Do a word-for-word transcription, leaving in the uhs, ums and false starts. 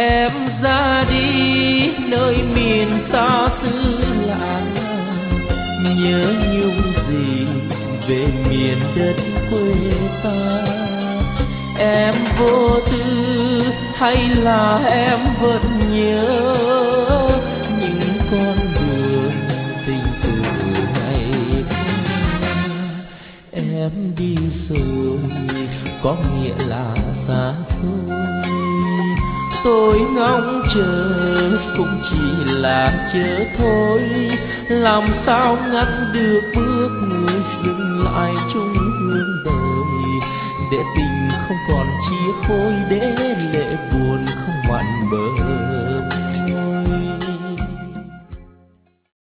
Em ra đi nơi miền xa xứ lạ, nhớ nhung gì về miền đất quê ta. Em vô tư hay là em vẫn nhớ những con đường tình từ ngày qua. Em đi rồi có nghĩa là xa xôi, tôi ngóng chờ cũng chỉ là chờ thôi. Làm sao ngăn được bước người dừng lại chung hương đời, để tình không còn chia phôi để